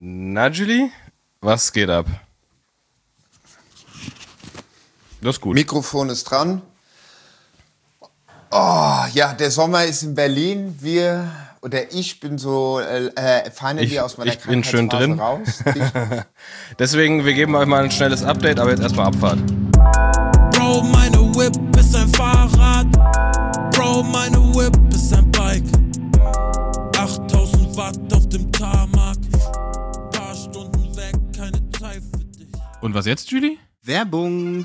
Na, Julie, was geht ab? Das ist gut. Mikrofon ist dran. Oh, ja, der Sommer ist in Berlin. Ich bin so finally aus meiner ich bin schön drin. Raus. Deswegen, wir geben euch mal ein schnelles Update, aber jetzt erstmal Abfahrt. Bro, meine Whip ist ein Fahrrad. Bro, meine Whip ist ein Bike. 8000 Watt auf dem Tarmac. Paar Stunden weg, keine Zeit für dich. Und was jetzt, Julie? Werbung.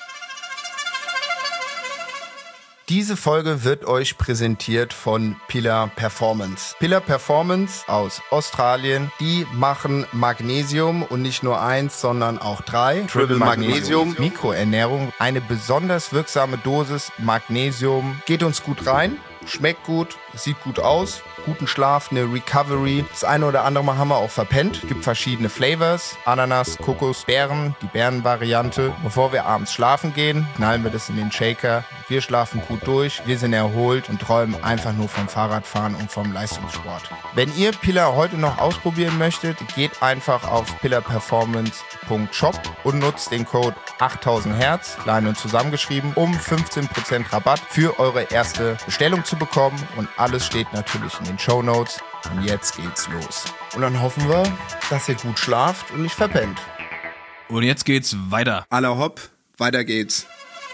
Diese Folge wird euch präsentiert von Pillar Performance. Pillar Performance aus Australien, die machen Magnesium und nicht nur 1, sondern auch 3. Triple Magnesium, Mikroernährung, eine besonders wirksame Dosis Magnesium. Geht uns gut rein, schmeckt gut, sieht gut aus, guten Schlaf, eine Recovery. Das eine oder andere Mal haben wir auch verpennt. Gibt verschiedene Flavors, Ananas, Kokos, Beeren, die Beerenvariante. Bevor wir abends schlafen gehen, knallen wir das in den Shaker. Wir schlafen gut durch, wir sind erholt und träumen einfach nur vom Fahrradfahren und vom Leistungssport. Wenn ihr Pillar heute noch ausprobieren möchtet, geht einfach auf pillarperformance.shop und nutzt den Code 8000 Hertz, klein und zusammengeschrieben, um 15% Rabatt für eure erste Bestellung zu bekommen. Und alles steht natürlich in den Shownotes. Und jetzt geht's los. Und dann hoffen wir, dass ihr gut schlaft und nicht verpennt. Und jetzt geht's weiter. Aller hopp, weiter geht's.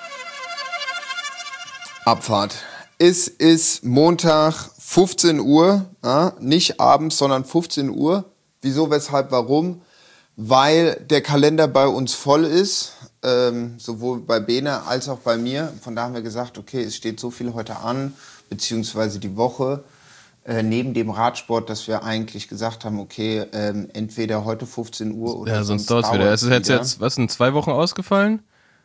Abfahrt. Es ist Montag, 15 Uhr. Ja, nicht abends, sondern 15 Uhr. Wieso, weshalb, warum? Weil der Kalender bei uns voll ist. Sowohl bei Bene als auch bei mir. Von da haben wir gesagt, okay, es steht so viel heute an, beziehungsweise die Woche, neben dem Radsport, dass wir eigentlich gesagt haben, okay, entweder heute 15 Uhr oder ja, sonst dauert es wieder. Es ist jetzt, was, in 2 Wochen ausgefallen?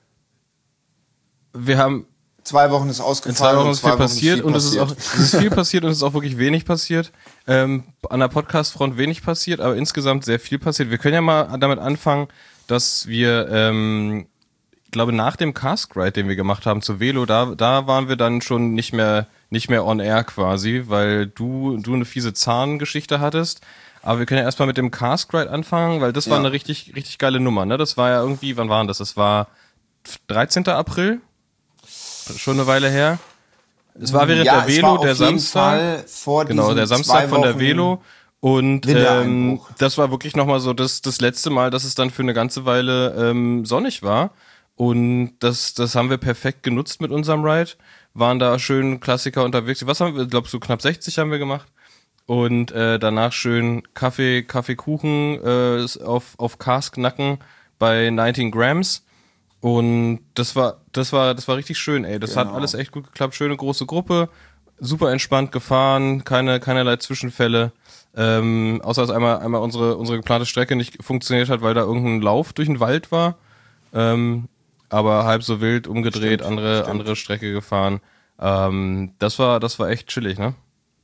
Wir haben 2 Wochen ist ausgefallen. In 2 Wochen ist viel passiert und es ist viel passiert und es ist auch wirklich wenig passiert. An der Podcast-Front wenig passiert, aber insgesamt sehr viel passiert. Wir können ja mal damit anfangen, dass wir, ich glaube, nach dem Cask-Ride, den wir gemacht haben zu Velo, da waren wir dann schon nicht mehr on air quasi, weil du eine fiese Zahngeschichte hattest. Aber wir können ja erstmal mit dem Cask-Ride anfangen, weil das war eine richtig, richtig geile Nummer, ne? Das war ja irgendwie, wann war das? Das war 13. April? Schon eine Weile her. Es war während der Velo, der Samstag. Der Samstag von der Velo. Und das war wirklich nochmal so das letzte Mal, dass es dann für eine ganze Weile sonnig war. Und das haben wir perfekt genutzt mit unserem Ride. Waren da schön Klassiker unterwegs. Was haben wir? Ich glaube, so knapp 60 haben wir gemacht. Und danach schön Kaffee, Kuchen auf Cask-Nacken bei 19 Grams. Und das war richtig schön, ey. Das hat alles echt gut geklappt. Schöne große Gruppe, super entspannt gefahren, keinerlei Zwischenfälle. Außer dass einmal unsere geplante Strecke nicht funktioniert hat, weil da irgendein Lauf durch den Wald war. Aber halb so wild umgedreht, andere Strecke gefahren. Das war echt chillig, ne?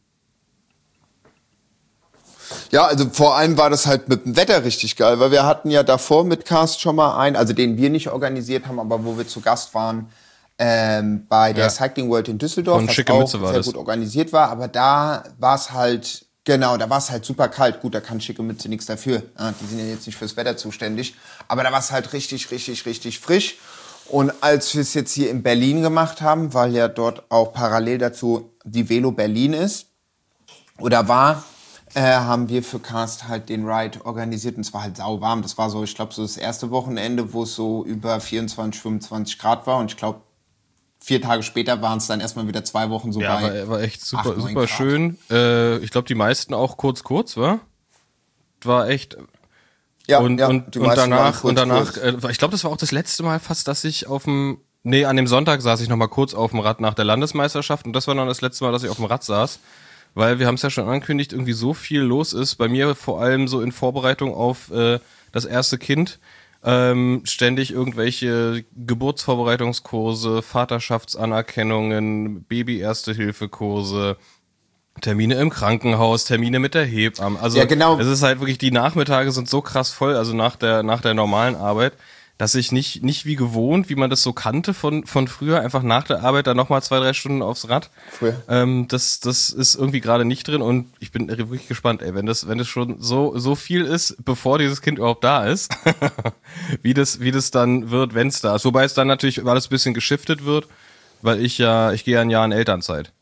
Ja, also vor allem war das halt mit dem Wetter richtig geil, weil wir hatten ja davor mit Cast schon mal also den wir nicht organisiert haben, aber wo wir zu Gast waren, bei der Cycling World in Düsseldorf, was auch sehr gut organisiert war, aber da war es halt, da war es halt super kalt. Gut, da kann Schicke Mütze nichts dafür, die sind ja jetzt nicht fürs Wetter zuständig, aber da war es halt richtig, richtig, richtig frisch. Und als wir es jetzt hier in Berlin gemacht haben, weil ja dort auch parallel dazu die Velo Berlin ist, oder war, haben wir für Cast halt den Ride organisiert und es war halt sauwarm. Das war so, ich glaube, so das erste Wochenende, wo es so über 24, 25 Grad war und ich glaube, 4 Tage später waren es dann erstmal wieder 2 Wochen so bei. Ja, war echt super schön. Ich glaube, die meisten auch kurz, wa? War echt. Ja, und danach, kurz. Ich glaube, das war auch das letzte Mal fast, dass ich an dem Sonntag saß ich noch mal kurz auf dem Rad nach der Landesmeisterschaft und das war dann das letzte Mal, dass ich auf dem Rad saß. Weil wir haben es ja schon angekündigt, irgendwie so viel los ist. Bei mir vor allem so in Vorbereitung auf das erste Kind. Ständig irgendwelche Geburtsvorbereitungskurse, Vaterschaftsanerkennungen, Baby-Erste-Hilfe-Kurse, Termine im Krankenhaus, Termine mit der Hebamme. Also ja, genau. Es ist halt wirklich, die Nachmittage sind so krass voll, also nach der normalen Arbeit, dass ich nicht wie gewohnt, wie man das so kannte von früher, einfach nach der Arbeit dann nochmal 2-3 Stunden aufs Rad. Das ist irgendwie gerade nicht drin und ich bin wirklich gespannt, ey, wenn das schon so viel ist, bevor dieses Kind überhaupt da ist, wie das dann wird, wenn es da ist. Wobei es dann natürlich alles ein bisschen geschiftet wird, weil ich gehe ja ein Jahr in Elternzeit.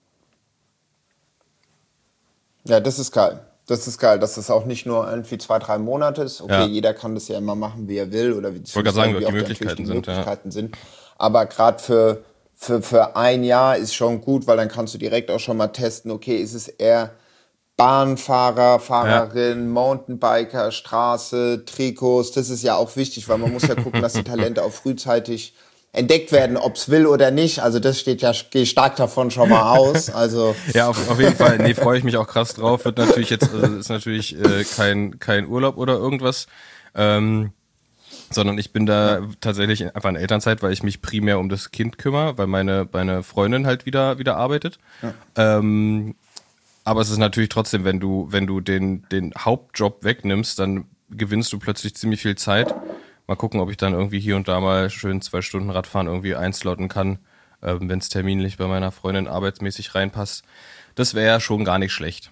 Ja, das ist geil. Das ist geil, dass das auch nicht nur irgendwie 2-3 Monate ist. Okay, jeder kann das ja immer machen, wie er will oder wie die Möglichkeiten sind. Aber gerade für ein Jahr ist schon gut, weil dann kannst du direkt auch schon mal testen, okay, ist es eher Bahnfahrer, Fahrerin, Mountainbiker, Straße, Trikots. Das ist ja auch wichtig, weil man muss ja gucken, dass die Talente auch frühzeitig entdeckt werden, ob's will oder nicht. Also das gehe ich stark davon schon mal aus. Also ja, auf jeden Fall. Nee, freue ich mich auch krass drauf. Wird natürlich jetzt, ist natürlich kein Urlaub oder irgendwas, sondern ich bin da tatsächlich einfach in Elternzeit, weil ich mich primär um das Kind kümmere, weil meine Freundin halt wieder arbeitet. Ja. Aber es ist natürlich trotzdem, wenn du den Hauptjob wegnimmst, dann gewinnst du plötzlich ziemlich viel Zeit. Mal gucken, ob ich dann irgendwie hier und da mal schön 2 Stunden Radfahren irgendwie einslotten kann, wenn es terminlich bei meiner Freundin arbeitsmäßig reinpasst. Das wäre ja schon gar nicht schlecht.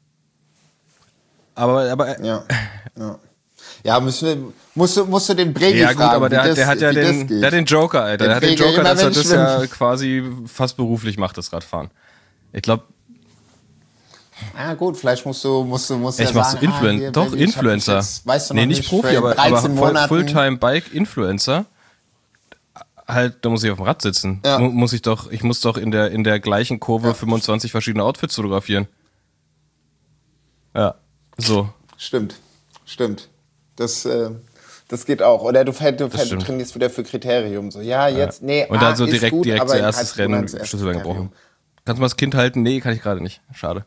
Aber ja, musst du den Bregi fragen. Ja gut, aber der hat den Joker, Alter. Der hat den Joker, dass er das ja quasi fast beruflich macht, das Radfahren. Ich glaube. Ja gut, vielleicht musst du ich mach so Influencer. Weißt du noch nicht Profi, aber Fulltime Bike Influencer. Halt, da muss ich auf dem Rad sitzen. Ja. Ich muss doch in der gleichen Kurve 25 verschiedene Outfits fotografieren. Ja, so. Stimmt. Das geht auch. Oder du trainierst wieder für Kriterium. So, ja, jetzt, nee. Und dann so direkt zuerstes Rennen Schlüsselbein gebrochen. Kannst du mal das Kind halten? Nee, kann ich gerade nicht. Schade.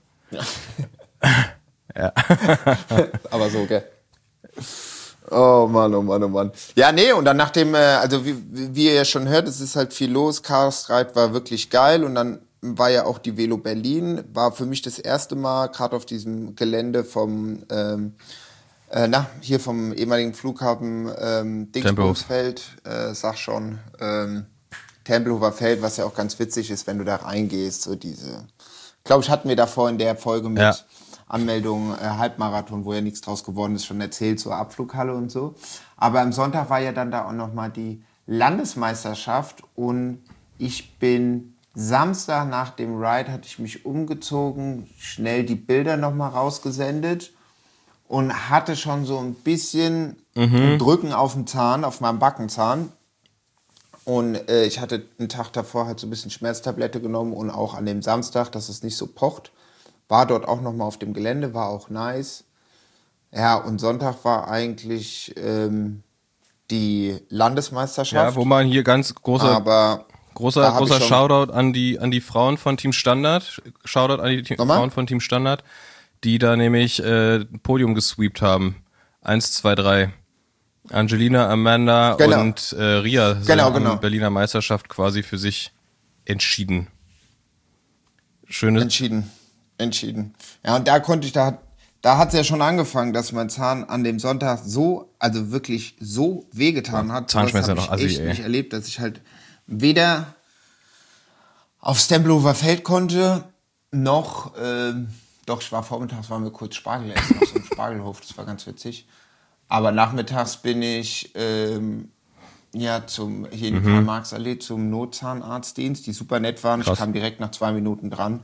Ja. Aber so, gell? Oh Mann. Ja, nee, und dann nachdem, also wie ihr ja schon hört, es ist halt viel los. Chaos Ride war wirklich geil und dann war ja auch die Velo Berlin, war für mich das erste Mal, gerade auf diesem Gelände vom, hier vom ehemaligen Flughafen Dingsbumsfeld, sag schon, Tempelhofer Feld, was ja auch ganz witzig ist, wenn du da reingehst, so diese... Glaube ich, hatten wir davor in der Folge mit Anmeldung Halbmarathon, wo ja nichts draus geworden ist, schon erzählt, zur Abflughalle und so. Aber am Sonntag war ja dann da auch nochmal die Landesmeisterschaft und ich bin Samstag nach dem Ride, hatte ich mich umgezogen, schnell die Bilder nochmal rausgesendet und hatte schon so ein bisschen ein Drücken auf dem Zahn, auf meinem Backenzahn. Und ich hatte einen Tag davor halt so ein bisschen Schmerztablette genommen und auch an dem Samstag, dass es nicht so pocht. War dort auch nochmal auf dem Gelände, war auch nice. Ja, und Sonntag war eigentlich die Landesmeisterschaft. Ja, wo man hier ganz großer Shoutout an die Frauen von Team Standard. Shoutout an die Frauen von Team Standard, die da nämlich Podium gesweept haben. 1, 2, 3. Angelina, Amanda und Ria haben Berliner Meisterschaft quasi für sich entschieden. Schönes. Entschieden. Ja, und da hat es ja schon angefangen, dass mein Zahn an dem Sonntag also wirklich so wehgetan hat. Zahnschmerzen das habe ich echt nicht erlebt, dass ich halt weder aufs Tempelhofer Feld konnte, noch, doch, vormittags waren wir kurz Spargel essen auf so einem Spargelhof, das war ganz witzig. Aber nachmittags bin ich hier in die Karl-Marx-Allee zum Notzahnarztdienst, die super nett waren. Krass. Ich kam direkt nach 2 Minuten dran.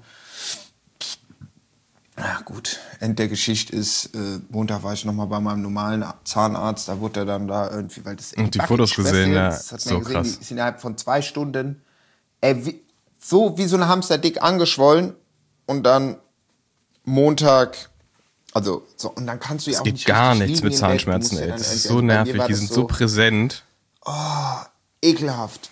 Na gut, End der Geschichte ist, Montag war ich nochmal bei meinem normalen Zahnarzt, da wurde er dann da irgendwie, weil das und die Fotos gesehen, ja, das hat so gesehen, krass. Die ist innerhalb von 2 Stunden wie so ein Hamster dick angeschwollen und dann Montag... Also, so, und dann kannst du ja auch nicht. Es geht gar nichts mit Zahnschmerzen, ey. Das ist so nervig, die sind so präsent. Oh, ekelhaft.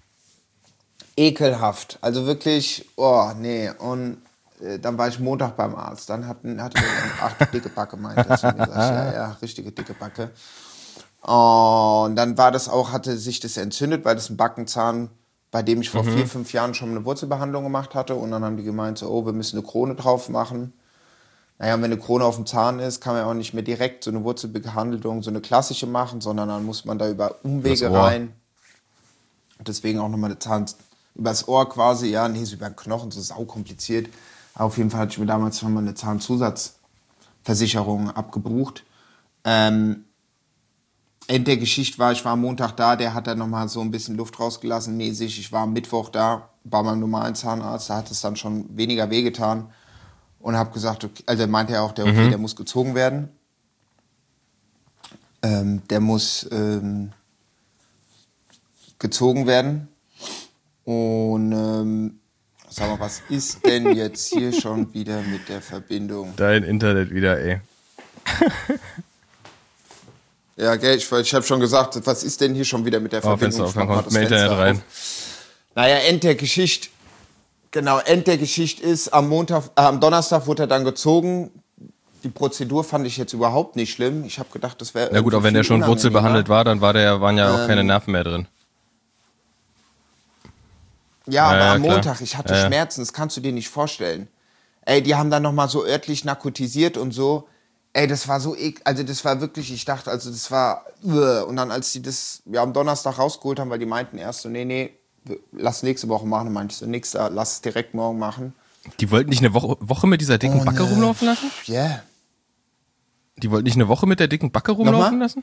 Also wirklich, oh, nee. Und dann war ich Montag beim Arzt. Dann hatte er dicke Backe, meinte er zu mir. Ja, richtige dicke Backe. Und dann hatte sich das entzündet, weil das ein Backenzahn, bei dem ich vor 4-5 Jahren schon eine Wurzelbehandlung gemacht hatte. Und dann haben die gemeint, so, wir müssen eine Krone drauf machen. naja, wenn eine Krone auf dem Zahn ist, kann man ja auch nicht mehr direkt so eine Wurzelbehandlung, so eine klassische machen, sondern dann muss man da über Umwege rein. Deswegen auch nochmal der Zahn übers Ohr quasi, ja, nee, so über den Knochen, so saukompliziert. Aber auf jeden Fall hatte ich mir damals schon mal eine Zahnzusatzversicherung abgebucht. Ende der Geschichte war, ich war am Montag da, der hat dann nochmal so ein bisschen Luft rausgelassen mäßig. Ich war am Mittwoch da bei meinem normalen Zahnarzt, da hat es dann schon weniger wehgetan. Und habe gesagt, okay, also meinte er auch, der muss gezogen werden. Der muss gezogen werden. Und sag mal, was ist denn jetzt hier schon wieder mit der Verbindung? Dein Internet wieder, ey. Ja, gell, ich habe schon gesagt, was ist denn hier schon wieder mit der Verbindung? Fenster auf, kommt mehr Internet rein. Naja, End der Geschichte. Genau, End der Geschichte ist, am Donnerstag wurde er dann gezogen. Die Prozedur fand ich jetzt überhaupt nicht schlimm. Ich habe gedacht, das wäre. Na gut, auch wenn der schon wurzelbehandelt war, dann waren ja auch keine Nerven mehr drin. Ja, aber am Montag, ich hatte Schmerzen, das kannst du dir nicht vorstellen. Ey, die haben dann nochmal so örtlich narkotisiert und so. Ey, das war so also das war wirklich, ich dachte, also das war. Und dann, als die das am Donnerstag rausgeholt haben, weil die meinten erst so, nee, lass nächste Woche machen. Dann meinte ich so, nix, lass es direkt morgen machen. Die wollten nicht eine Woche mit dieser dicken Backe rumlaufen lassen? Ja. Yeah. Die wollten nicht eine Woche mit der dicken Backe rumlaufen lassen?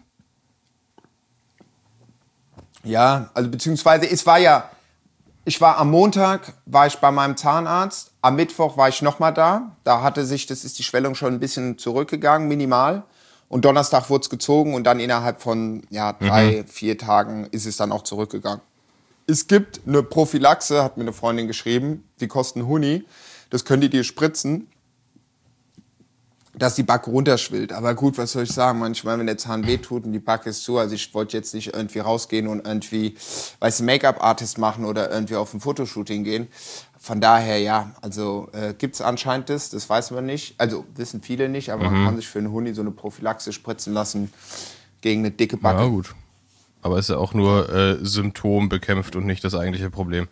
Ja, also beziehungsweise ich war am Montag, war ich bei meinem Zahnarzt, am Mittwoch war ich nochmal da. Da ist die Schwellung schon ein bisschen zurückgegangen, minimal. Und Donnerstag wurde es gezogen und dann innerhalb von 3-4 Tagen ist es dann auch zurückgegangen. Es gibt eine Prophylaxe, hat mir eine Freundin geschrieben, die kosten Huni. Das können die dir spritzen, dass die Backe runterschwillt. Aber gut, was soll ich sagen? Manchmal, wenn der Zahn wehtut und die Backe ist zu, also ich wollte jetzt nicht irgendwie rausgehen und irgendwie, Make-up-Artist machen oder irgendwie auf ein Fotoshooting gehen. Von daher, ja, also gibt's anscheinend das weiß man nicht. Also wissen viele nicht, aber man kann sich für einen Huni so eine Prophylaxe spritzen lassen gegen eine dicke Backe. Ja, gut. Aber ist ja auch nur Symptom bekämpft und nicht das eigentliche Problem.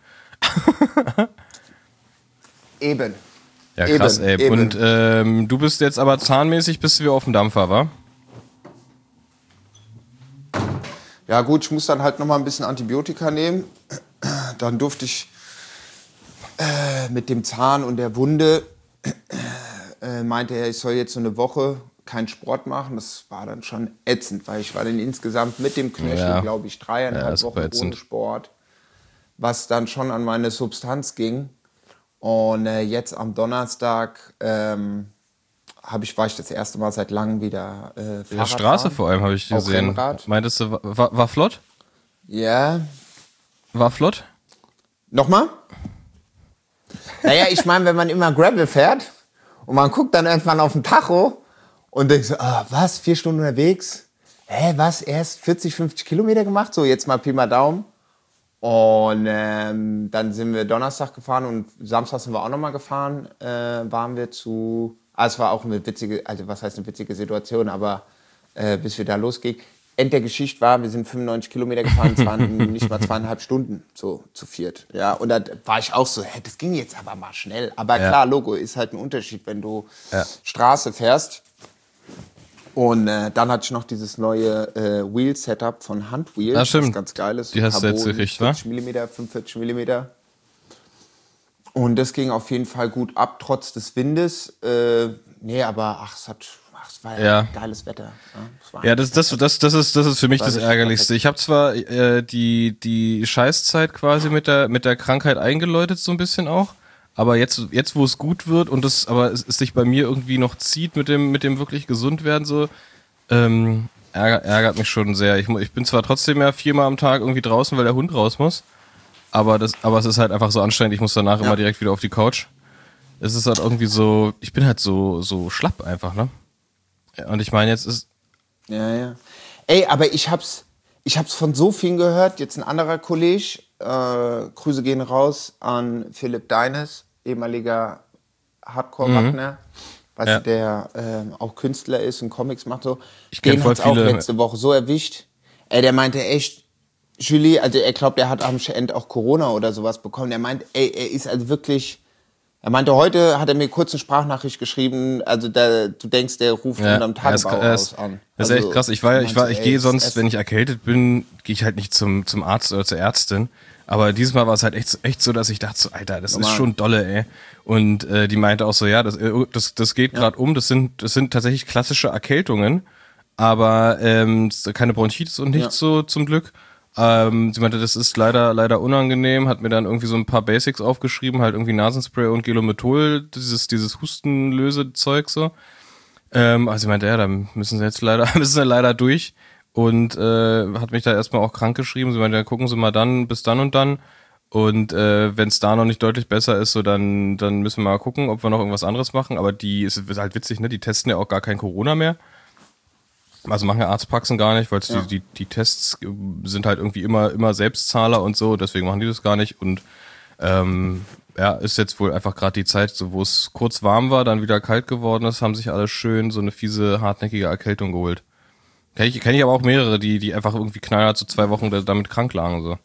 Eben. Ja, krass, ey. Und du bist jetzt aber zahnmäßig, bist du wieder auf dem Dampfer, wa? Ja gut, ich muss dann halt nochmal ein bisschen Antibiotika nehmen. Dann durfte ich mit dem Zahn und der Wunde, meinte er, ich soll jetzt so eine Woche keinen Sport machen. Das war dann schon ätzend, weil ich war dann insgesamt mit dem Knöchel, glaube ich, 3,5 Wochen ohne Sport, was dann schon an meine Substanz ging. Und jetzt am Donnerstag war ich das erste Mal seit langem wieder Fahrrad der Straße fahren. Vor allem habe ich gesehen. Rennrad. Meintest du, war flott? Ja. War flott? Nochmal? Naja, ich meine, wenn man immer Gravel fährt und man guckt dann irgendwann auf den Tacho und denkt so, was, 4 Stunden unterwegs? Was, erst 40, 50 Kilometer gemacht? So, jetzt mal Pi mal Daumen. Und dann sind wir Donnerstag gefahren und Samstag sind wir auch nochmal gefahren. Waren wir es war auch eine witzige, also was heißt eine witzige Situation, aber bis wir da losging. End der Geschichte war, wir sind 95 Kilometer gefahren, es waren nicht mal 2,5 Stunden, so zu viert. Ja, und da war ich auch so, das ging jetzt aber mal schnell. Aber klar, Logo, ist halt ein Unterschied, wenn du Straße fährst. Und dann hatte ich noch dieses neue Wheel-Setup von Handwheel. Das stimmt. Das ganz geil ist. Die hast du jetzt gekriegt, wa? 40 mm, 45 mm. Und das ging auf jeden Fall gut ab, trotz des Windes. Aber es war ja geiles Wetter. Ja, das ist für mich das Ärgerlichste. Ich habe zwar die Scheißzeit quasi mit der Krankheit eingeläutet, so ein bisschen auch. Aber jetzt, wo es gut wird und es sich bei mir irgendwie noch zieht mit dem wirklich gesund werden, so, ärgert mich schon sehr. Ich bin zwar trotzdem 4-mal am Tag irgendwie draußen, weil der Hund raus muss, aber es ist halt einfach so anstrengend, ich muss danach immer direkt wieder auf die Couch. Es ist halt irgendwie so, ich bin halt so schlapp einfach, ne? Und ich meine, jetzt ist... Ja. Ey, aber ich hab's von so vielen gehört, jetzt ein anderer Kollege, Grüße gehen raus an Philipp Deines, ehemaliger Hardcore-Wagner, der auch Künstler ist und Comics macht so. Ich kenne voll viele. Auch letzte Woche so erwischt. Der meinte echt, Julie, also er glaubt, er hat am Ende auch Corona oder sowas bekommen. Er meint, er ist also wirklich Er meinte, heute hat er mir kurz eine Sprachnachricht geschrieben, also du denkst, der ruft unterm Tagebauhaus an. Das ist echt krass. Ich gehe sonst, wenn ich erkältet bin, gehe ich halt nicht zum Arzt oder zur Ärztin. Aber dieses Mal war es halt echt so, dass ich dachte so, Alter, das ist schon dolle, ey. Und die meinte auch so, ja, das geht gerade um. Das sind tatsächlich klassische Erkältungen, aber keine Bronchitis und nichts so zum Glück. Sie meinte, das ist leider unangenehm, hat mir dann irgendwie so ein paar Basics aufgeschrieben, halt irgendwie Nasenspray und Gelomethol, dieses Hustenlösezeug so. Also sie meinte, ja, da müssen sie leider durch und hat mich da erstmal auch krank geschrieben. Sie meinte, ja, gucken Sie mal dann bis dann und dann. Und wenn es da noch nicht deutlich besser ist, so dann müssen wir mal gucken, ob wir noch irgendwas anderes machen. Aber ist halt witzig, ne? Die testen ja auch gar kein Corona mehr. Also machen ja Arztpraxen gar nicht, weil die Tests sind halt irgendwie immer Selbstzahler und so, deswegen machen die das gar nicht. Und ist jetzt wohl einfach gerade die Zeit, so wo es kurz warm war, dann wieder kalt geworden ist, haben sich alle schön so eine fiese, hartnäckige Erkältung geholt. Kenn ich aber auch mehrere, die einfach irgendwie knallhart so 2 Wochen damit krank lagen. So.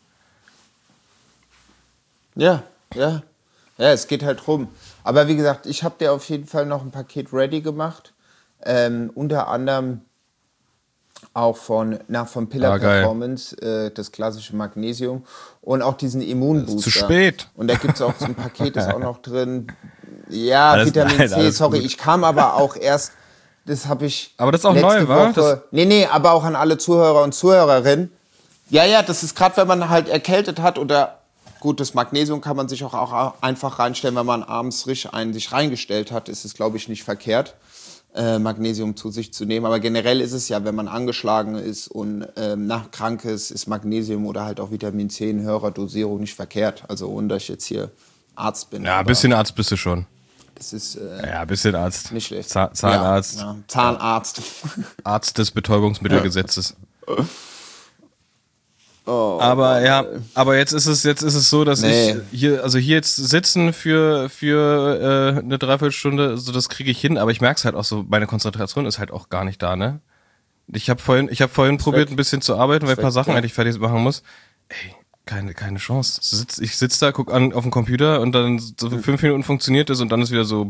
Ja, es geht halt rum. Aber wie gesagt, ich habe dir auf jeden Fall noch ein Paket ready gemacht. Unter anderem auch von Pillar Performance, das klassische Magnesium und auch diesen Immunbooster. Zu spät. Und da gibt's auch so ein Paket, ist auch noch drin. Ja, Vitamin C, sorry, ich kam aber auch erst, das habe ich aber das ist auch neu, wa? Nee, aber auch an alle Zuhörer und Zuhörerinnen. Ja, das ist gerade, wenn man halt erkältet hat oder gut, das Magnesium kann man sich auch einfach reinstellen, wenn man abends sich reingestellt hat, ist es, glaube ich, nicht verkehrt. Magnesium zu sich zu nehmen. Aber generell ist es ja, wenn man angeschlagen ist und krank ist Magnesium oder halt auch Vitamin C in höherer Dosierung nicht verkehrt. Also ohne dass ich jetzt hier Arzt bin. Ja, ein bisschen Arzt bist du schon. Das ist ein bisschen Arzt. Nicht schlecht. Zahnarzt. Ja, Zahnarzt. Arzt des Betäubungsmittelgesetzes. Oh, aber jetzt ist es so, dass ich hier jetzt sitzen für eine Dreiviertelstunde, so das kriege ich hin, aber ich merke es halt auch so, meine Konzentration ist halt auch gar nicht da, ne? Ich habe vorhin probiert, ein bisschen zu arbeiten, weil ich ein paar Sachen eigentlich fertig machen muss. Ey, keine Chance. Ich sitze da, guck auf den Computer und dann so 5 Minuten funktioniert es und dann ist wieder so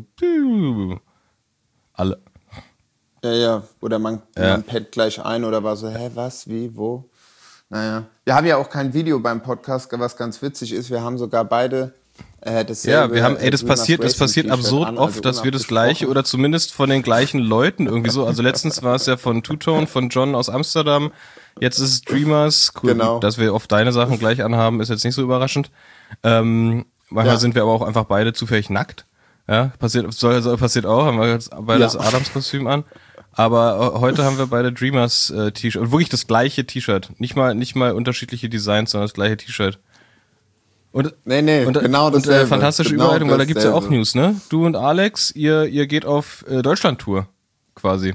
alle. Ja, oder man pennt gleich ein oder war so, was, wie, wo? Naja. Wir haben ja auch kein Video beim Podcast, was ganz witzig ist. Wir haben sogar beide dasselbe. Ja, wir haben, das passiert absurd oft, dass wir das Gleiche oder zumindest von den gleichen Leuten irgendwie so. Also letztens war es ja von Two-Tone, von John aus Amsterdam. Jetzt ist es Dreamers. Cool, genau. Dass wir oft deine Sachen gleich anhaben, ist jetzt nicht so überraschend. Manchmal sind wir aber auch einfach beide zufällig nackt. Ja, passiert auch. Haben wir jetzt beide das Adams-Kostüm an. Aber heute haben wir beide Dreamers T-Shirt. Und wirklich das gleiche T-Shirt. Nicht mal unterschiedliche Designs, sondern das gleiche T-Shirt. Und genau dasselbe. Und fantastische Überleitung, weil da gibt's ja auch News, ne? Du und Alex, ihr geht auf Deutschland-Tour quasi.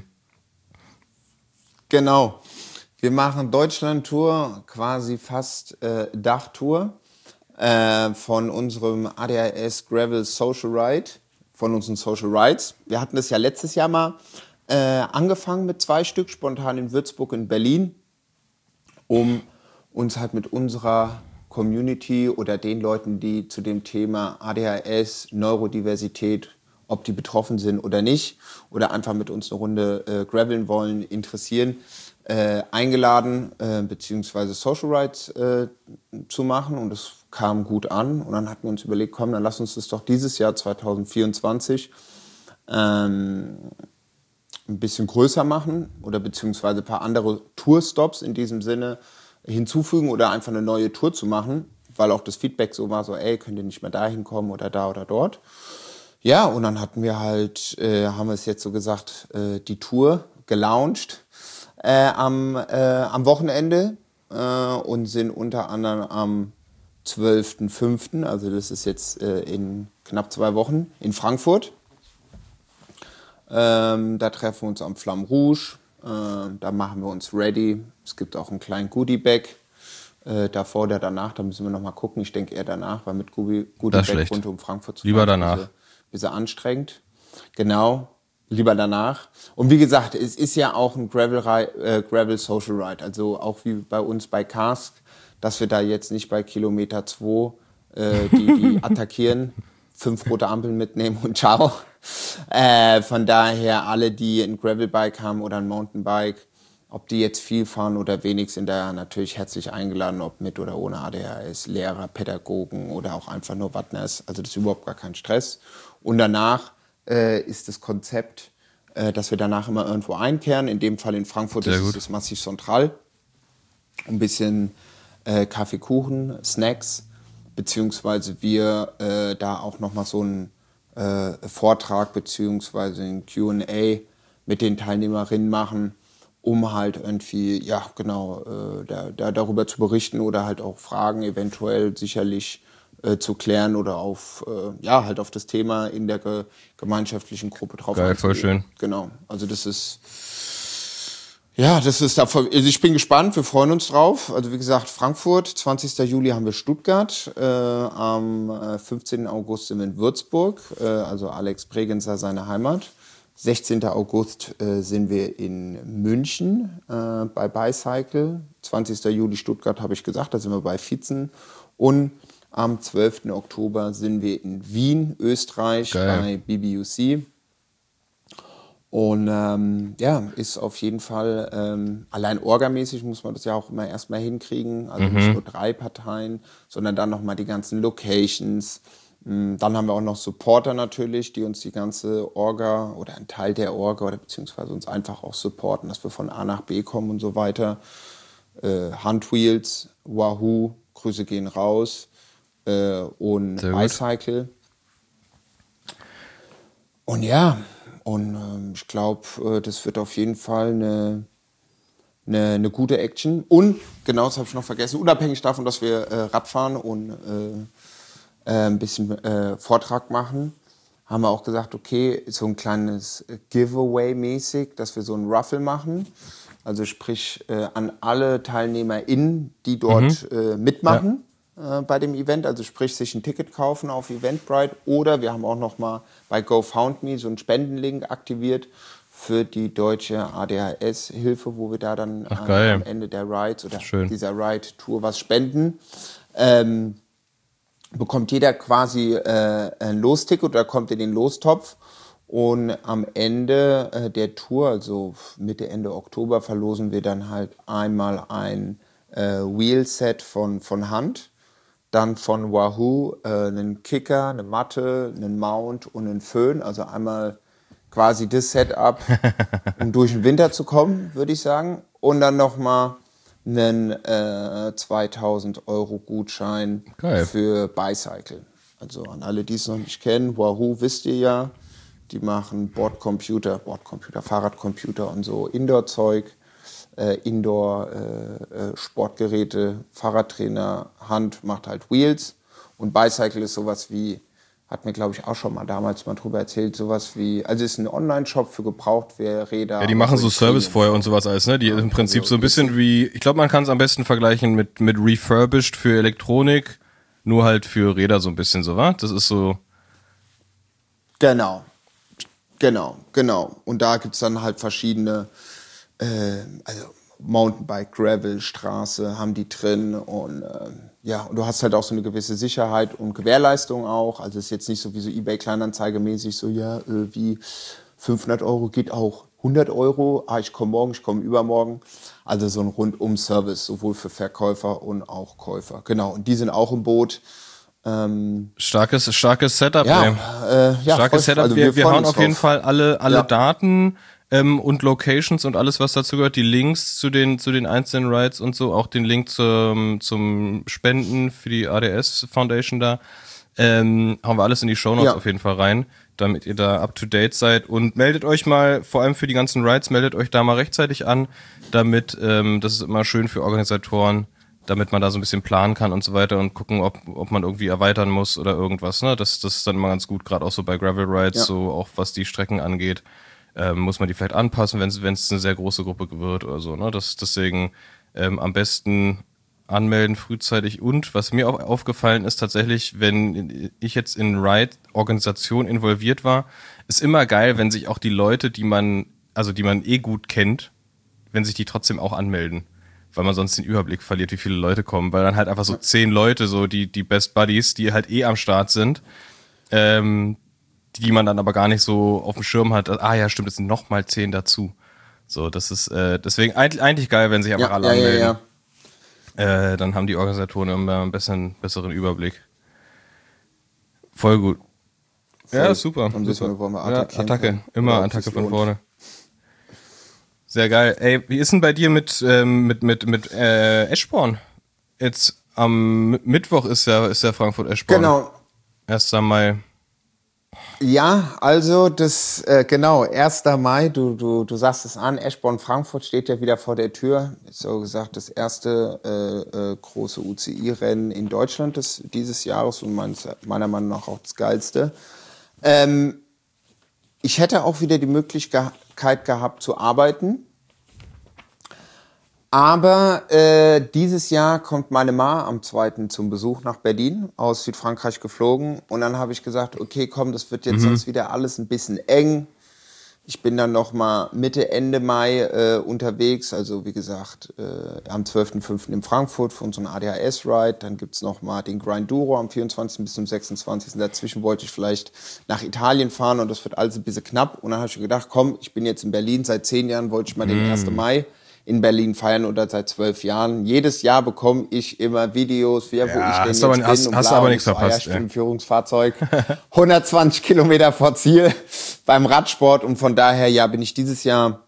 Genau. Wir machen Deutschland-Tour, quasi fast Dachtour von unserem ADHS Gravel Social Ride, von unseren Social Rides. Wir hatten das ja letztes Jahr mal angefangen mit 2 Stück, spontan in Würzburg und Berlin, um uns halt mit unserer Community oder den Leuten, die zu dem Thema ADHS, Neurodiversität, ob die betroffen sind oder nicht, oder einfach mit uns eine Runde graveln wollen, interessieren, eingeladen, beziehungsweise Social Rides zu machen. Und das kam gut an. Und dann hatten wir uns überlegt, komm, dann lass uns das doch dieses Jahr 2024 ein bisschen größer machen oder beziehungsweise ein paar andere Tourstops in diesem Sinne hinzufügen oder einfach eine neue Tour zu machen, weil auch das Feedback so war, so könnt ihr nicht mehr dahin kommen oder da oder dort. Ja, und dann hatten wir halt, haben wir es jetzt so gesagt, die Tour gelauncht am Wochenende und sind unter anderem am 12.05., also das ist jetzt in knapp 2 Wochen, in Frankfurt. Da treffen wir uns am Flamme Rouge, da machen wir uns ready. Es gibt auch einen kleinen Goodie-Bag, davor oder danach, da müssen wir noch mal gucken. Ich denke eher danach, weil mit Goodie-Bag rund um Frankfurt zu fahren, lieber danach. Bisschen anstrengend. Genau, lieber danach. Und wie gesagt, es ist ja auch ein Gravel Social Ride, also auch wie bei uns bei Cask, dass wir da jetzt nicht bei Kilometer 2 die attackieren, 5 rote Ampeln mitnehmen und ciao. Von daher alle, die ein Gravelbike haben oder ein Mountainbike, ob die jetzt viel fahren oder wenig, sind da natürlich herzlich eingeladen, ob mit oder ohne ADHS, Lehrer, Pädagogen oder auch einfach nur Wattners. Also das ist überhaupt gar kein Stress. Und danach ist das Konzept, dass wir danach immer irgendwo einkehren. In dem Fall in Frankfurt ist es Massiv Central. Ein bisschen Kaffee, Kuchen, Snacks, beziehungsweise wir da auch nochmal so einen Vortrag beziehungsweise ein Q&A mit den Teilnehmerinnen machen, um halt irgendwie, darüber zu berichten oder halt auch Fragen eventuell sicherlich zu klären oder auf das Thema in der gemeinschaftlichen Gruppe drauf einzugehen. Geil, voll schön. Genau, also das ist davon, also ich bin gespannt, wir freuen uns drauf. Also wie gesagt, Frankfurt, 20. Juli haben wir Stuttgart, am 15. August sind wir in Würzburg, also Alex Bregenzer, seine Heimat. 16. August sind wir in München bei Bicycle. 20. Juli Stuttgart habe ich gesagt, da sind wir bei Vitzen. Und am 12. Oktober sind wir in Wien, Österreich, bei BBUC. Und ist auf jeden Fall, allein orgamäßig muss man das ja auch immer erstmal hinkriegen. Also nicht nur 3 Parteien, sondern dann nochmal die ganzen Locations. Dann haben wir auch noch Supporter natürlich, die uns die ganze Orga oder einen Teil der Orga oder beziehungsweise uns einfach auch supporten, dass wir von A nach B kommen und so weiter. Handwheels, Wahoo, Grüße gehen raus und Bicycle. Und ich glaube, das wird auf jeden Fall eine gute Action. Und, genau, das habe ich noch vergessen, unabhängig davon, dass wir Radfahren und ein bisschen Vortrag machen, haben wir auch gesagt, okay, so ein kleines Giveaway-mäßig, dass wir so einen Raffle machen. Also sprich an alle TeilnehmerInnen, die dort mitmachen bei dem Event, also sprich sich ein Ticket kaufen auf Eventbrite, oder wir haben auch noch mal bei GoFoundMe so einen Spendenlink aktiviert für die deutsche ADHS-Hilfe, wo wir da dann am Ende der Rides oder dieser Ride-Tour was spenden. Bekommt jeder quasi ein Losticket oder kommt in den Lostopf. Und am Ende der Tour, also Mitte, Ende Oktober, verlosen wir dann halt einmal ein Wheelset von Hand, dann von Wahoo einen Kicker, eine Matte, einen Mount und einen Föhn. Also einmal quasi das Setup, um durch den Winter zu kommen, würde ich sagen. Und dann nochmal einen 2.000 € Gutschein für Bicycle. Also an alle, die es noch nicht kennen, Wahoo wisst ihr ja, die machen Bordcomputer, Fahrradcomputer und so Indoor-Zeug, Sportgeräte, Fahrradtrainer, Hand macht halt Wheels und Bicycle ist sowas wie, hat mir glaube ich auch schon mal damals mal drüber erzählt, sowas wie, also ist ein Online-Shop für Gebrauchträder. Ja, die machen so Service vorher und sowas alles, ne? Die im Prinzip so ein bisschen wie, ich glaube, man kann es am besten vergleichen mit Refurbished für Elektronik, nur halt für Räder so ein bisschen so, wa? Das ist so. Genau. Und da gibt's dann halt verschiedene, also Mountainbike, Gravel, Straße haben die drin und und du hast halt auch so eine gewisse Sicherheit und Gewährleistung auch. Also es ist jetzt nicht so wie so eBay-Kleinanzeige-mäßig so, wie 500 € geht auch 100 €, ich komme morgen, ich komme übermorgen. Also so ein Rundum-Service, sowohl für Verkäufer und auch Käufer. Genau, und die sind auch im Boot. Starkes Setup. Starkes Setup. Also wir hauen auf jeden Fall alle Daten und Locations und alles, was dazu gehört, die Links zu den einzelnen Rides und so, auch den Link zum Spenden für die ADS Foundation da, hauen wir alles in die Shownotes auf jeden Fall rein, damit ihr da up to date seid, und meldet euch mal, vor allem für die ganzen Rides, meldet euch da mal rechtzeitig an, damit, das ist immer schön für Organisatoren, damit man da so ein bisschen planen kann und so weiter und gucken, ob man irgendwie erweitern muss oder irgendwas, ne? Das ist dann immer ganz gut, gerade auch so bei Gravel Rides, so auch was die Strecken angeht, muss man die vielleicht anpassen, wenn es eine sehr große Gruppe wird oder so, ne? Deswegen am besten anmelden frühzeitig. Und was mir auch aufgefallen ist tatsächlich, wenn ich jetzt in Ride-Organisation involviert war, ist immer geil, wenn sich auch die Leute, die man gut kennt, wenn sich die trotzdem auch anmelden. Weil man sonst den Überblick verliert, wie viele Leute kommen. Weil dann halt einfach so 10 Leute, so die Best Buddies, die halt am Start sind, die man dann aber gar nicht so auf dem Schirm hat. Ah ja, stimmt, es sind nochmal 10 dazu. So, das ist deswegen eigentlich geil, wenn sich einfach alle anmelden. Dann haben die Organisatoren immer einen besseren Überblick. Voll gut. Ja, super. Dann wissen wir, wollen wir attackieren. Attacke, immer Attacke von vorne. Sehr geil. Ey, wie ist denn bei dir mit Eschborn? Jetzt am Mittwoch ist ja Frankfurt Eschborn. Genau. 1. Mai. Ja, also das, genau, 1. Mai, du sagst es an, Eschborn-Frankfurt steht ja wieder vor der Tür. Ist so gesagt das erste große UCI-Rennen in Deutschland dieses Jahres und meiner Meinung nach auch das geilste. Ich hätte auch wieder die Möglichkeit gehabt zu arbeiten. Aber dieses Jahr kommt meine Ma am 2. zum Besuch nach Berlin, aus Südfrankreich geflogen. Und dann habe ich gesagt, okay, komm, das wird jetzt sonst wieder alles ein bisschen eng. Ich bin dann noch mal Mitte, Ende Mai unterwegs. Also wie gesagt, am 12.05. in Frankfurt für unseren ADHS-Ride. Dann gibt's noch mal den Grinduro am 24. bis zum 26. Dazwischen wollte ich vielleicht nach Italien fahren und das wird alles ein bisschen knapp. Und dann habe ich gedacht, komm, ich bin jetzt in Berlin. Seit 10 Jahren wollte ich mal den 1. Mai in Berlin feiern oder seit 12 Jahren. Jedes Jahr bekomme ich immer Videos, wo ich denn jetzt bin. Hast aber nichts verpasst. Ja, Führungsfahrzeug, 120 Kilometer vor Ziel beim Radsport und von daher, ja, bin ich dieses Jahr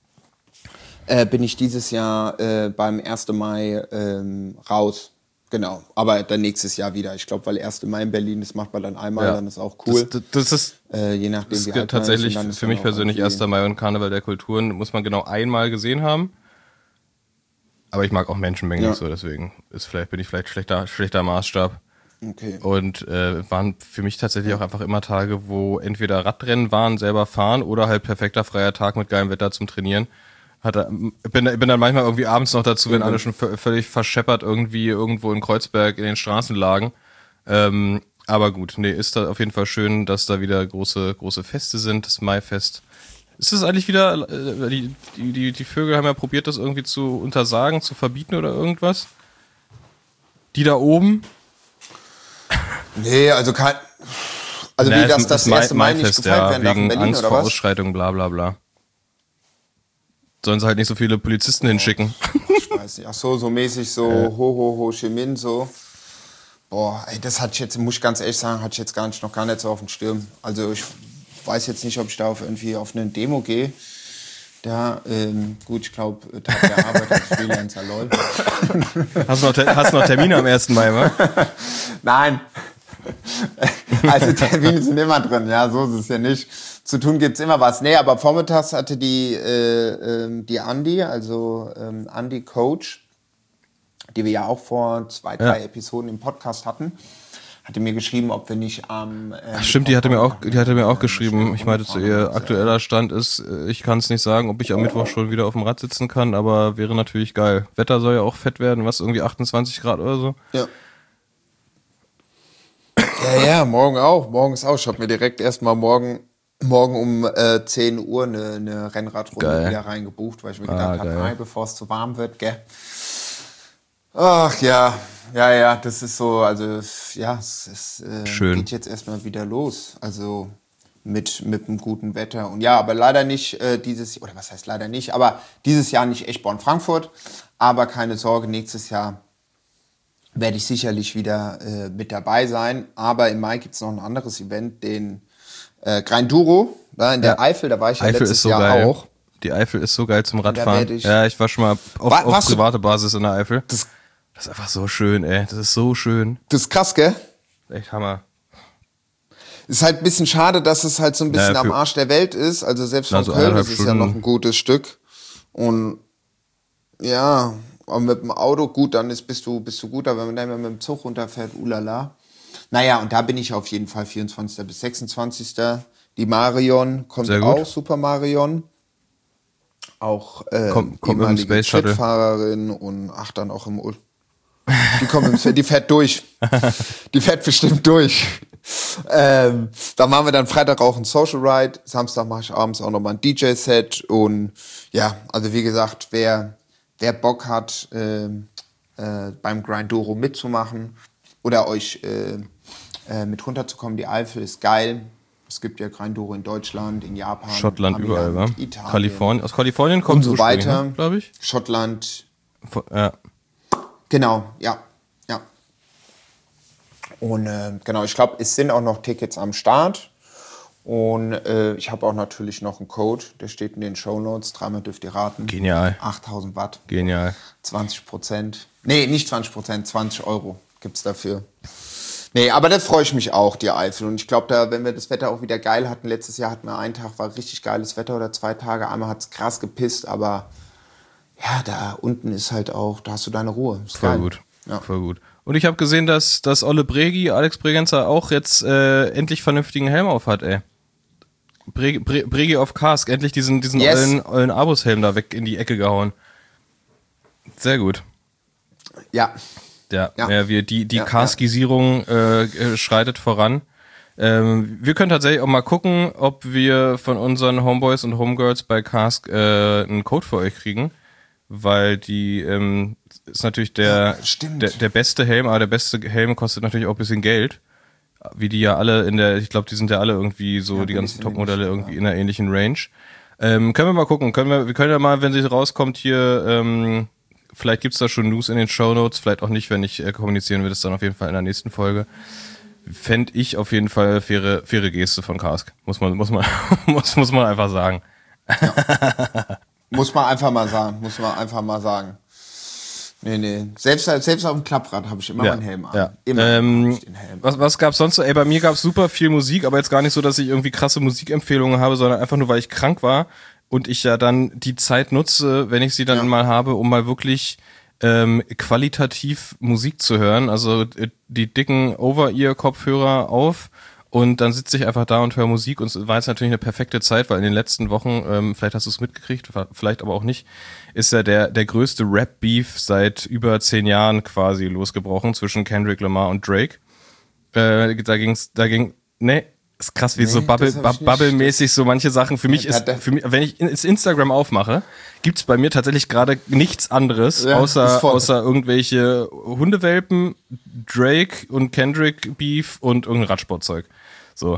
beim 1. Mai raus. Genau, aber dann nächstes Jahr wieder. Ich glaube, weil 1. Mai in Berlin, das macht man dann einmal, dann ist auch cool. Das ist je nachdem, das wie alt tatsächlich man ist, für mich persönlich 1. Mai und Karneval der Kulturen muss man genau einmal gesehen haben. Aber ich mag auch Menschenmengen nicht so, deswegen bin ich vielleicht schlechter Maßstab. Okay. Und waren für mich tatsächlich auch einfach immer Tage, wo entweder Radrennen waren, selber fahren oder halt perfekter freier Tag mit geilem Wetter zum Trainieren. Bin dann manchmal irgendwie abends noch dazu, wenn alle schon völlig verscheppert irgendwie irgendwo in Kreuzberg in den Straßen lagen. Aber gut, ist da auf jeden Fall schön, dass da wieder große Feste sind, das Maifest. Ist das eigentlich wieder, die Vögel haben ja probiert, das irgendwie zu untersagen, zu verbieten oder irgendwas? Die da oben? Nee, also wie das 1. Mai nicht gefeiert werden darf in Berlin, Angst oder vor was? Ausschreitungen, bla bla bla. Sollen sie halt nicht so viele Polizisten hinschicken. Ich weiß nicht, ach so mäßig so Ho Chi Minh so. Boah, ey, das hatte ich jetzt, muss ich ganz ehrlich sagen, hatte ich jetzt noch gar nicht so auf dem Schirm. Also ich weiß jetzt nicht, ob ich da auf eine Demo gehe. Da, gut, ich glaube, Tag der Arbeit als Freelancer läuft. Hast du noch Termine am 1. Mai, wa? Nein. Also Termine sind immer drin, ja, so ist es ja nicht. Zu tun gibt's immer was. Nee, aber vormittags hatte die Andi, also Andi Coach, die wir ja auch vor 2-3 Episoden im Podcast hatten, hatte mir geschrieben, ob wir nicht am stimmt, die hatte mir auch geschrieben. Ich meinte zu ihr, aktueller Stand ist, ich kann es nicht sagen, ob ich am Mittwoch schon wieder auf dem Rad sitzen kann, aber wäre natürlich geil. Wetter soll ja auch fett werden, was, irgendwie 28 Grad oder so? Ja. Ja, morgen auch. Morgen ist auch. Ich habe mir direkt erstmal morgen um 10 Uhr eine Rennradrunde wieder reingebucht, weil ich mir gedacht habe, bevor es zu warm wird, gell. Ach ja, das ist so, also ja, es geht jetzt erstmal wieder los. Also mit dem guten Wetter. Und ja, aber leider nicht dieses Jahr nicht Eschborn-Frankfurt. Aber keine Sorge, nächstes Jahr werde ich sicherlich wieder mit dabei sein. Aber im Mai gibt es noch ein anderes Event, den Grinduro in der Eifel. Da war ich ja letztes Jahr geil. auch. Die Eifel ist so geil zum Radfahren. Ich war schon mal auf private Basis in der Eifel. Das ist einfach so schön, ey. Das ist so schön. Das ist krass, gell? Echt Hammer. Ist halt ein bisschen schade, dass es halt so ein bisschen am Arsch der Welt ist. Also selbst von Köln ist es ja noch ein gutes Stück. Und ja, aber mit dem Auto, gut, dann bist du gut. Aber wenn man dann mit dem Zug runterfährt, ulala. Naja, und da bin ich auf jeden Fall 24. bis 26. Die Marion kommt auch, Super Marion. Auch kommt mit dem Space Shuttle. Jetfahrerin und dann auch im die fährt durch. Die fährt bestimmt durch. Da machen wir dann Freitag auch ein Social Ride. Samstag mache ich abends auch nochmal ein DJ-Set. Und ja, also wie gesagt, wer Bock hat, beim Grinduro mitzumachen oder euch mit runterzukommen. Die Eifel ist geil. Es gibt ja Grinduro in Deutschland, in Japan, Schottland, Amiland, überall, wa? Italien. Kalifornien. Aus Kalifornien kommt und so weiter, glaube ich. Schottland. Ja. Genau, ja. Und genau, ich glaube, es sind auch noch Tickets am Start. Und ich habe auch natürlich noch einen Code, der steht in den Shownotes. Dreimal dürft ihr raten. Genial. 8000 Watt. Genial. 20%. Nee, nicht 20%, 20 Euro gibt's dafür. Nee, aber da freue ich mich auch, die Eifel. Und ich glaube, da, wenn wir das Wetter auch wieder geil hatten, letztes Jahr hatten wir einen Tag, war richtig geiles Wetter oder 2 Tage. Einmal hat's krass gepisst, aber ja, da unten ist halt auch, da hast du deine Ruhe. Ist Voll geil. gut. Ja. Voll gut. Und ich habe gesehen, dass Olle Bregi, Alex Bregenzer, auch jetzt endlich vernünftigen Helm auf hat, ey. Bregi auf Kask, endlich diesen Yes. ollen Abus-Helm da weg in die Ecke gehauen. Sehr gut. Ja. Ja. Die Ja, Kaskisierung schreitet voran. Wir können tatsächlich auch mal gucken, ob wir von unseren Homeboys und Homegirls bei Kask einen Code für euch kriegen, weil die ist natürlich der beste Helm, aber der beste Helm kostet natürlich auch ein bisschen Geld. Wie die ja alle ich glaube, die sind ja alle irgendwie so, ja, die ganzen Top-Modelle irgendwie in einer ähnlichen Range. Können wir mal gucken, wir können ja mal, wenn sie rauskommt hier, vielleicht gibt's da schon News in den Shownotes, vielleicht auch nicht, wenn nicht, kommunizieren wir das dann auf jeden Fall in der nächsten Folge. Fände ich auf jeden Fall faire Geste von Kask. Muss man einfach sagen. Ja. Muss man einfach mal sagen. Nee. Selbst auf dem Klapprad habe ich immer meinen Helm an. Ja. Immer hab ich den Helm. Was gab's sonst so? Ey, bei mir gab's super viel Musik, aber jetzt gar nicht so, dass ich irgendwie krasse Musikempfehlungen habe, sondern einfach nur, weil ich krank war und ich ja dann die Zeit nutze, wenn ich sie dann mal habe, um mal wirklich qualitativ Musik zu hören. Also die dicken Over-Ear-Kopfhörer auf und dann sitze ich einfach da und höre Musik und es war jetzt natürlich eine perfekte Zeit, weil in den letzten Wochen, vielleicht hast du es mitgekriegt, vielleicht aber auch nicht, ist ja der größte Rap-Beef seit über 10 Jahren quasi losgebrochen zwischen Kendrick Lamar und Drake. Ist krass, wie so Bubble-mäßig so manche Sachen. Für mich, wenn ich Instagram aufmache, gibt's bei mir tatsächlich gerade nichts anderes, außer irgendwelche Hundewelpen, Drake und Kendrick Beef und irgendein Radsportzeug. So.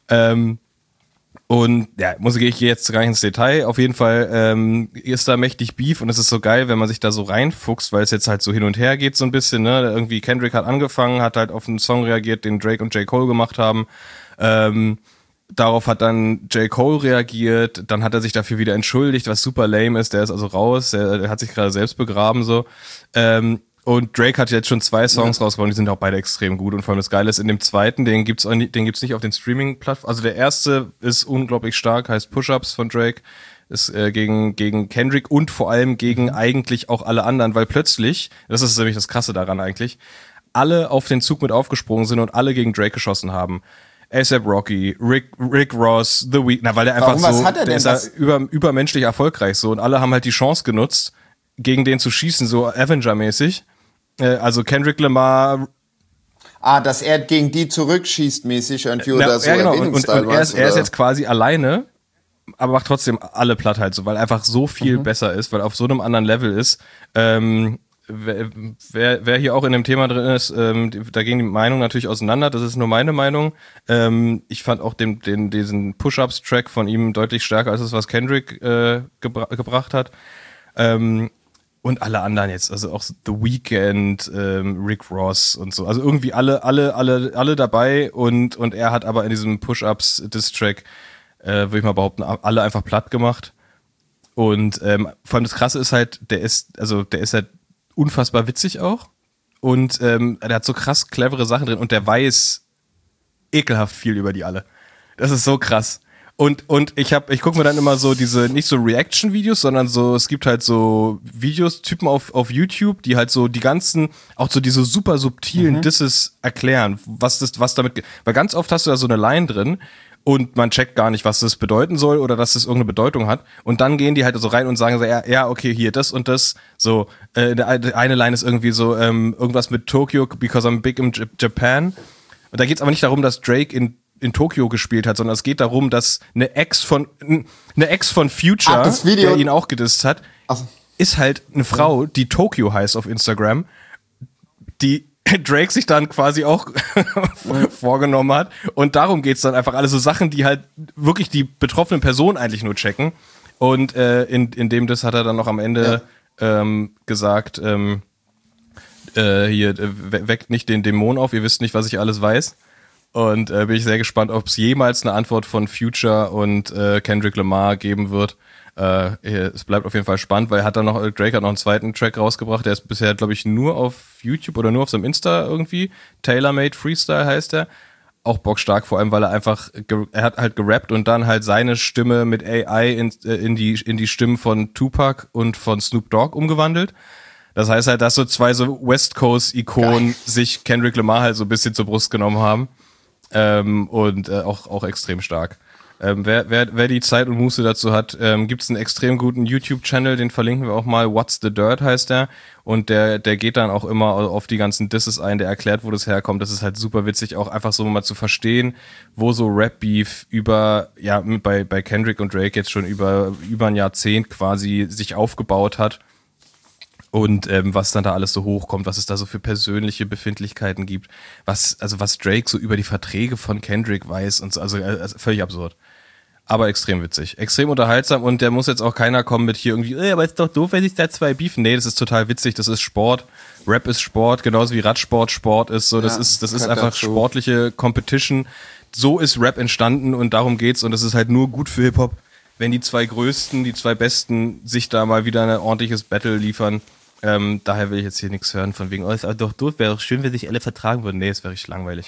Und ja, gehe ich jetzt gar nicht ins Detail. Auf jeden Fall ist da mächtig Beef und es ist so geil, wenn man sich da so reinfuchst, weil es jetzt halt so hin und her geht so ein bisschen. Ne? Irgendwie Kendrick hat angefangen, hat halt auf einen Song reagiert, den Drake und J. Cole gemacht haben. Darauf hat dann J. Cole reagiert, dann hat er sich dafür wieder entschuldigt, was super lame ist, der ist also raus, der hat sich gerade selbst begraben so. Und Drake hat jetzt schon 2 Songs rausgebracht, die sind auch beide extrem gut und vor allem das Geile ist, in dem zweiten, den gibt's nicht auf den Streaming-Plattformen. Also der erste ist unglaublich stark, heißt Push-Ups von Drake, ist gegen Kendrick und vor allem gegen eigentlich auch alle anderen, weil plötzlich, das ist nämlich das Krasse daran eigentlich, alle auf den Zug mit aufgesprungen sind und alle gegen Drake geschossen haben. A$AP Rocky, Rick Ross, The Weeknd, weil der einfach der ist ja übermenschlich erfolgreich so und alle haben halt die Chance genutzt, gegen den zu schießen, so Avenger-mäßig. Also Kendrick Lamar. Dass er gegen die zurückschießt mäßig irgendwie oder so. Ja, genau. Und er ist jetzt quasi alleine, aber macht trotzdem alle platt halt so, weil einfach so viel besser ist, weil auf so einem anderen Level ist. Wer hier auch in dem Thema drin ist, da gehen die Meinungen natürlich auseinander. Das ist nur meine Meinung. Ich fand auch diesen Push-Ups-Track von ihm deutlich stärker als das, was Kendrick gebracht hat. Und alle anderen jetzt, also auch The Weeknd, Rick Ross und so. Also irgendwie alle dabei und er hat aber in diesem Push-Ups-Diss-Track, würde ich mal behaupten, alle einfach platt gemacht. Und vor allem das Krasse ist halt, der ist halt unfassbar witzig auch und der hat so krass clevere Sachen drin und der weiß ekelhaft viel über die alle. Das ist so krass. Und ich gucke mir dann immer so nicht so Reaction-Videos, sondern so, es gibt halt so Videos-Typen auf YouTube, die halt so die ganzen, auch so diese super subtilen Disses erklären, was damit, weil ganz oft hast du da so eine Line drin und man checkt gar nicht, was das bedeuten soll oder dass das irgendeine Bedeutung hat. Und dann gehen die halt so rein und sagen so, ja, okay, hier, das und das. So, eine Line ist irgendwie so, irgendwas mit Tokyo, because I'm big in Japan. Und da geht's aber nicht darum, dass Drake in Tokio gespielt hat, sondern es geht darum, dass eine Ex von Future, der ihn auch gedisst hat, ist halt eine Frau, die Tokyo heißt auf Instagram, die Drake sich dann quasi auch vorgenommen hat. Und darum geht's dann einfach alles so Sachen, die halt wirklich die betroffenen Personen eigentlich nur checken. Und in dem das hat er dann noch am Ende gesagt, hier, weckt nicht den Dämon auf, ihr wisst nicht, was ich alles weiß. Und bin ich sehr gespannt, ob es jemals eine Antwort von Future und Kendrick Lamar geben wird. Es bleibt auf jeden Fall spannend, weil Drake hat noch einen zweiten Track rausgebracht, der ist bisher, glaube ich, nur auf YouTube oder nur auf seinem Insta irgendwie. Tailor-Made Freestyle heißt er. Auch bockstark, vor allem, weil er hat halt gerappt und dann halt seine Stimme mit AI in die Stimmen von Tupac und von Snoop Dogg umgewandelt. Das heißt halt, dass so zwei so West Coast-Ikonen sich Kendrick Lamar halt so ein bisschen zur Brust genommen haben. Und auch extrem stark. Wer die Zeit und Muße dazu hat, gibt's einen extrem guten YouTube-Channel, den verlinken wir auch mal, What's the Dirt heißt der, und der geht dann auch immer auf die ganzen Disses ein, der erklärt, wo das herkommt. Das ist halt super witzig, auch einfach so mal zu verstehen, wo so Rap-Beef bei Kendrick und Drake jetzt schon über ein Jahrzehnt quasi sich aufgebaut hat. Und was dann da alles so hochkommt, was es da so für persönliche Befindlichkeiten gibt, was Drake so über die Verträge von Kendrick weiß und so, also völlig absurd. Aber extrem witzig, extrem unterhaltsam, und der muss jetzt auch keiner kommen mit hier irgendwie, aber ist doch doof, wenn sich da zwei beefen. Nee, das ist total witzig, das ist Sport, Rap ist Sport, genauso wie Radsport Sport ist, so, das ist einfach sportliche Competition. So ist Rap entstanden und darum geht's, und das ist halt nur gut für Hip-Hop, wenn die zwei Größten, die zwei Besten sich da mal wieder ein ordentliches Battle liefern. Daher will ich jetzt hier nichts hören von wegen, ist doch doof, wäre doch schön, wenn sich alle vertragen würden. Nee, es wäre richtig langweilig.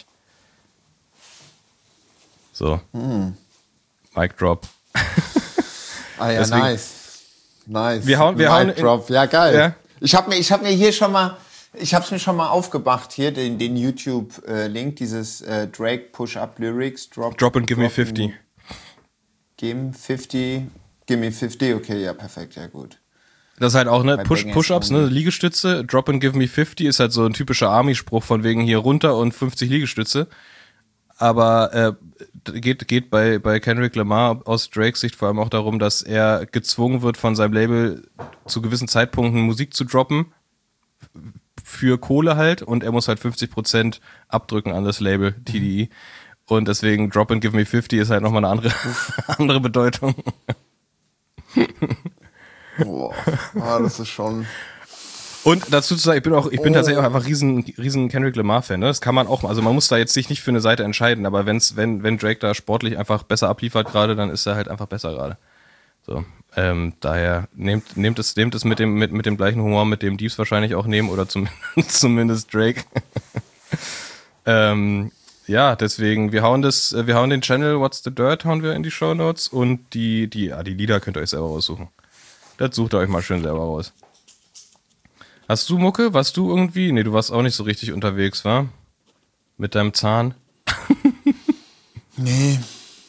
So. Mic Drop. Ah ja, deswegen, nice. Wir hauen Drop. Ja, geil. Ja. Ich hab mir hier schon mal, ich hab's mir schon mal aufgemacht, hier den YouTube-Link, dieses Drake Push-Up Lyrics. Drop and Give Me 50. Give me 50, okay, ja, perfekt, ja gut. Das ist halt auch, ne, Push-Ups, ne, Liegestütze, Drop and Give Me 50 ist halt so ein typischer Army-Spruch von wegen hier runter und 50 Liegestütze. Aber geht bei Kendrick Lamar aus Drakes Sicht vor allem auch darum, dass er gezwungen wird, von seinem Label zu gewissen Zeitpunkten Musik zu droppen, für Kohle halt, und er muss halt 50% abdrücken an das Label, TDE. Und deswegen Drop and Give Me 50 ist halt nochmal eine andere Bedeutung. Boah, das ist schon... Und dazu zu sagen, ich bin tatsächlich auch einfach riesen Kendrick Lamar-Fan, ne? Das kann man auch, also man muss da jetzt sich nicht für eine Seite entscheiden, aber wenn Drake da sportlich einfach besser abliefert gerade, dann ist er halt einfach besser gerade. So, daher nehmt es mit dem gleichen Humor, mit dem Diebs wahrscheinlich auch nehmen, oder zumindest Drake. Ja, deswegen, wir hauen den Channel What's the Dirt hauen wir in die Shownotes, und die Lieder könnt ihr euch selber raussuchen. Das sucht ihr euch mal schön selber raus. Hast du Mucke? Warst du irgendwie? Nee, du warst auch nicht so richtig unterwegs, wa? Mit deinem Zahn? Nee,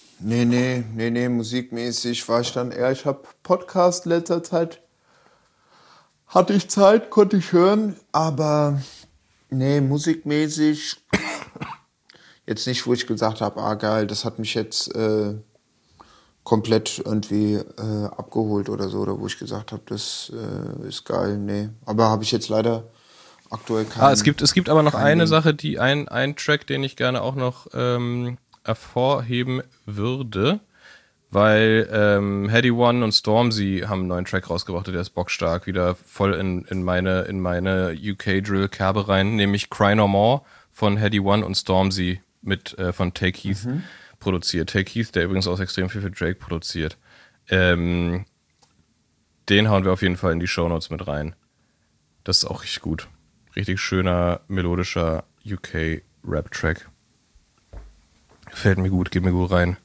musikmäßig war ich dann eher, ich hab Podcast letzter Zeit, hatte ich Zeit, konnte ich hören, aber nee, musikmäßig jetzt nicht, wo ich gesagt habe, geil, das hat mich jetzt komplett irgendwie abgeholt oder so, oder wo ich gesagt habe, das ist geil, nee. Aber habe ich jetzt leider aktuell keinen. Es gibt aber noch eine Sache, die ein Track, den ich gerne auch noch hervorheben würde, weil Heady One und Stormzy haben einen neuen Track rausgebracht, der ist bockstark, wieder voll in meine UK-Drill-Kerbe rein, nämlich Cry No More von Heady One und Stormzy von Take Heath. Produziert. Take Heath, der übrigens auch extrem viel für Drake produziert. Den hauen wir auf jeden Fall in die Shownotes mit rein. Das ist auch richtig gut. Richtig schöner, melodischer UK-Rap-Track. Gefällt mir gut, geht mir gut rein.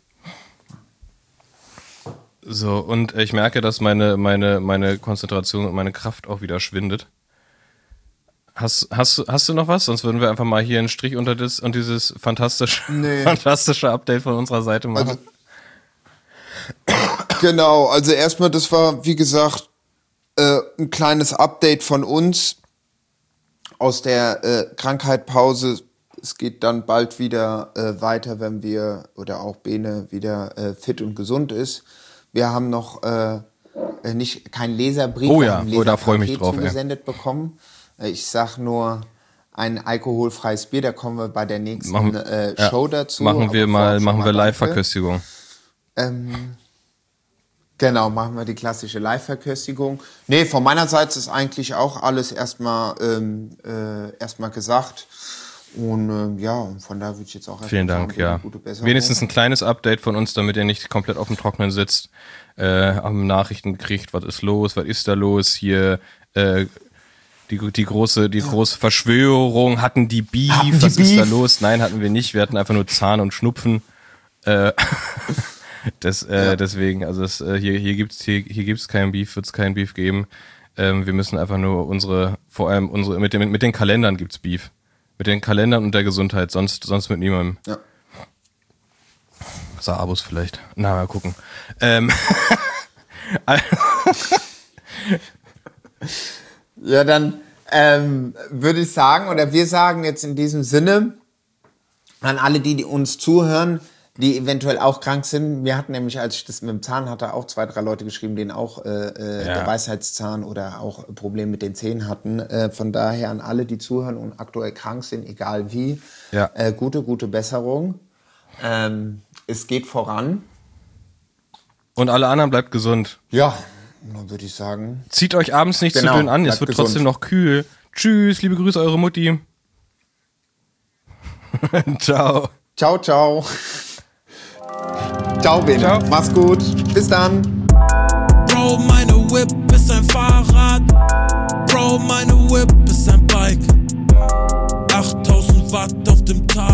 So, und ich merke, dass meine Konzentration und meine Kraft auch wieder schwindet. Hast du noch was? Sonst würden wir einfach mal hier einen Strich unter dieses fantastische Update von unserer Seite machen. Genau, also erstmal, das war, wie gesagt, ein kleines Update von uns aus der Krankheitspause. Es geht dann bald wieder weiter, wenn wir, oder auch Bene wieder fit und gesund ist. Wir haben noch kein Leserbrief, da freue ich mich drauf, zugesendet bekommen. Ich sag nur, ein alkoholfreies Bier. Da kommen wir bei der nächsten Show dazu. Machen wir Live-Verköstigung. Genau, machen wir die klassische Live-Verköstigung. Nee, von meiner Seite ist eigentlich auch alles erstmal gesagt. Und von da würde ich jetzt auch vielen Dank, ja. Wenigstens ein kleines Update von uns, damit ihr nicht komplett auf dem Trockenen sitzt. Haben Nachrichten gekriegt, was ist los, was ist da los hier, die große Verschwörung, hatten die Beef, was ist da los? Nein, hatten wir nicht, wir hatten einfach nur Zahn und Schnupfen. Deswegen, also hier gibt's keinen Beef, wird's keinen Beef geben. Wir müssen einfach nur mit den Kalendern gibt's Beef. Mit den Kalendern und der Gesundheit, sonst mit niemandem. Ja. Abos vielleicht. Na, mal gucken. Ja, dann würde ich sagen, oder wir sagen jetzt in diesem Sinne an alle, die uns zuhören, die eventuell auch krank sind. Wir hatten nämlich, als ich das mit dem Zahn hatte, auch 2, 3 Leute geschrieben, denen auch der Weisheitszahn oder auch Probleme mit den Zähnen hatten. Von daher an alle, die zuhören und aktuell krank sind, egal wie, gute Besserung. Es geht voran. Und alle anderen bleibt gesund. Ja, dann würde ich sagen. Zieht euch abends nicht zu dünn an, es wird gesund. Trotzdem noch kühl. Tschüss, liebe Grüße, eure Mutti. Ciao. Ciao, ciao. Ciao, Ben. Ciao. Mach's gut. Bis dann. Bro, meine Whip ist ein Fahrrad. Bro, meine Whip ist ein Bike. 8000 Watt auf dem Tag.